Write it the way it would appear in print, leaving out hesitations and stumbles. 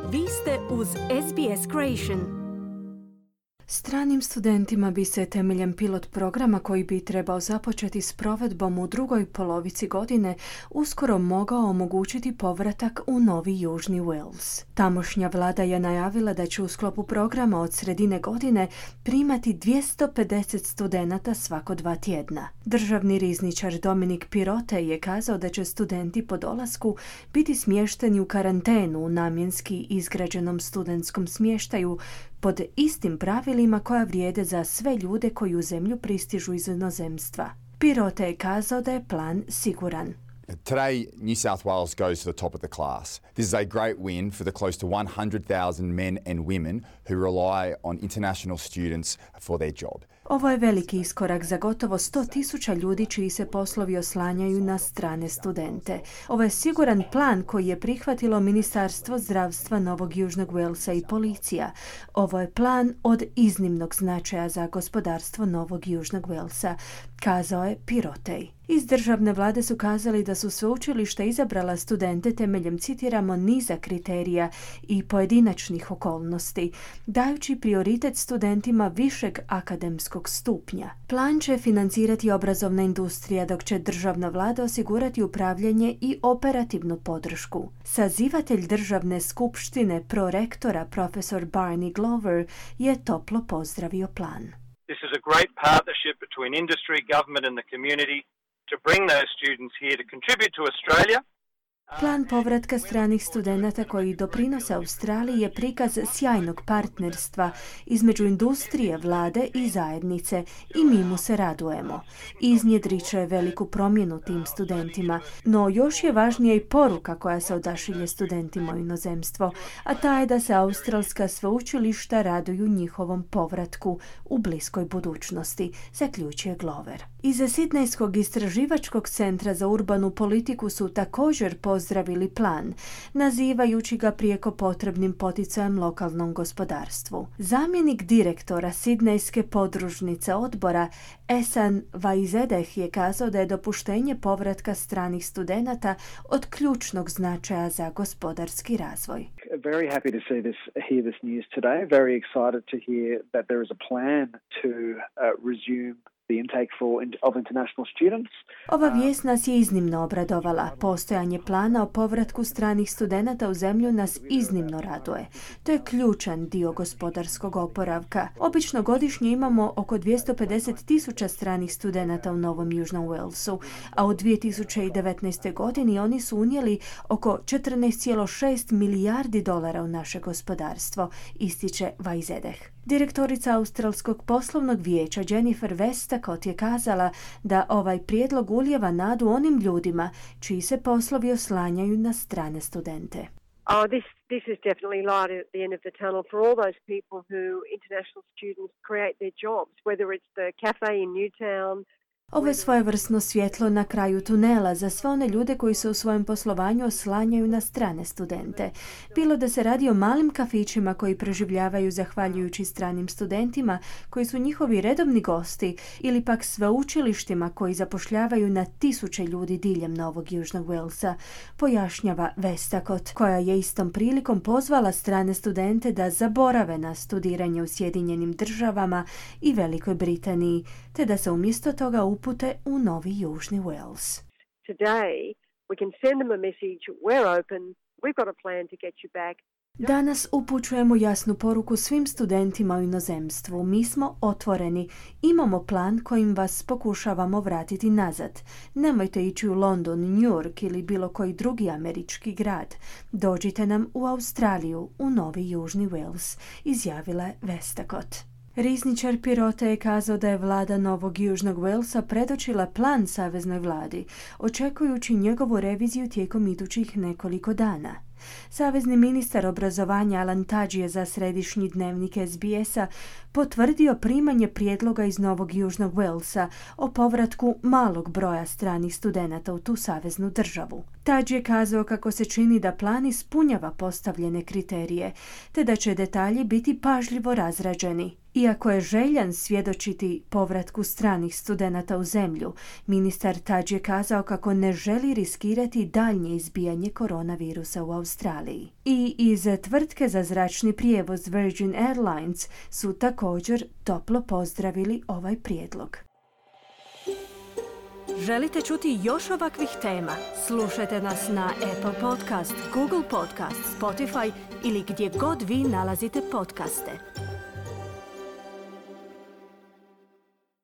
Vi ste uz SBS Creation. Stranim studentima bi se temeljem pilot programa koji bi trebao započeti s provedbom u drugoj polovici godine uskoro mogao omogućiti povratak u Novi Južni Wales. Tamošnja vlada je najavila da će u sklopu programa od sredine godine primati 250 studenata svako 2 tjedna. Državni rizničar Dominic Perrottet je kazao da će studenti po dolasku biti smješteni u karantenu u namjenski izgrađenom studentskom smještaju pod istim pravilima koja vrijede za sve ljude koji u zemlju pristižu iz inozemstva. Perrottet je kazao da je plan siguran. Today, New South Wales goes to the top of the class. This is a great win for the close to 100,000 men and women who rely on international students for their job. Ovo je veliki iskorak za gotovo 100,000 ljudi čiji se poslovi oslanjaju na strane studente. Ovo je siguran plan koji je prihvatilo Ministarstvo zdravstva Novog Južnog Walesa i policija. Ovo je plan od iznimnog značaja za gospodarstvo Novog Južnog Walesa, kazao je Perrottet. Iz državne vlade su kazali da su sveučilišta izabrala studente temeljem, citiramo, niza kriterija i pojedinačnih okolnosti, dajući prioritet studentima višeg akademskog stupnja. Plan će financirati obrazovna industrija, dok će državna vlada osigurati upravljanje i operativnu podršku. Sazivatelj državne skupštine prorektora profesor Barney Glover je toplo pozdravio plan. This is a great partnership between industry, government and the community to bring those students here to contribute to Australia. Plan povratka stranih studenata koji doprinose Australiji je prikaz sjajnog partnerstva između industrije, vlade i zajednice i mi mu se radujemo. Iznjedrit će veliku promjenu tim studentima, no još je važnija i poruka koja se odašilje studentima u inozemstvo, a ta je da se australska sveučilišta raduju njihovom povratku u bliskoj budućnosti, zaključuje Glover. Iz Sidnejskog istraživačkog centra za urbanu politiku su također pozdravili plan, nazivajući ga prijeko potrebnim poticajem lokalnom gospodarstvu. Zamjenik direktora Sidnejske podružnice odbora Ehsan Vaizedeh je kazao da je dopuštenje povratka stranih studenata od ključnog značaja za gospodarski razvoj. Very happy to hear this news today. Very excited to hear that there is a plan to resume the intake of international students. Ova vijest nas je iznimno obradovala. Postojanje plana o povratku stranih studenata u zemlju nas iznimno raduje. To je ključan dio gospodarskog oporavka. Obično godišnje imamo oko 250,000 stranih studenata u Novom Južnom Walesu, a u 2019. godini oni su unijeli oko 14,6 milijardi dolara u naše gospodarstvo, ističe Vaizedeh. Direktorica Australskog poslovnog vijeća Jennifer Westacott je kazala da ovaj prijedlog ulijeva nadu onim ljudima čiji se poslovi oslanjaju na strane studente. This is definitely light at the end of the tunnel for all those people who international students create their jobs, whether it's the cafe in Newtown. Ovo je svojevrsno svjetlo na kraju tunela za sve one ljude koji se u svojem poslovanju oslanjaju na strane studente. Bilo da se radi o malim kafićima koji preživljavaju zahvaljujući stranim studentima koji su njihovi redovni gosti ili pak sveučilištima koji zapošljavaju na tisuće ljudi diljem Novog Južnog Walesa, pojašnjava Westacott, koja je istom prilikom pozvala strane studente da zaborave na studiranje u Sjedinjenim Državama i Velikoj Britaniji, te da se umjesto toga upute u Novi Južni Wales. Today we can send them a message, we're open, we've got a plan to get you back. Danas upućujemo jasnu poruku svim studentima u inozemstvu. Mi smo otvoreni, imamo plan kojim vas pokušavamo vratiti nazad. Nemojte ići u London, New York ili bilo koji drugi američki grad. Dođite nam u Australiju, u Novi Južni Wales, izjavila je Westacott. Rizničar Perrottet je kazao da je vlada Novog Južnog Walesa predočila plan saveznoj vladi, očekujući njegovu reviziju tijekom idućih nekoliko dana. Savezni ministar obrazovanja Alan Tudge je za središnji dnevnik SBS-a potvrdio primanje prijedloga iz Novog Južnog Walesa o povratku malog broja stranih studenata u tu saveznu državu. Tudge je kazao kako se čini da plan ispunjava postavljene kriterije, te da će detalji biti pažljivo razrađeni. Iako je željan svjedočiti povratku stranih studenata u zemlju, ministar Taj je kazao kako ne želi riskirati daljnje izbijanje koronavirusa u Australiji. I iz tvrtke za zračni prijevoz Virgin Airlines su također toplo pozdravili ovaj prijedlog. Želite čuti još ovakvih tema? Slušajte nas na Apple Podcast, Google Podcast, Spotify ili gdje god vi nalazite podcaste.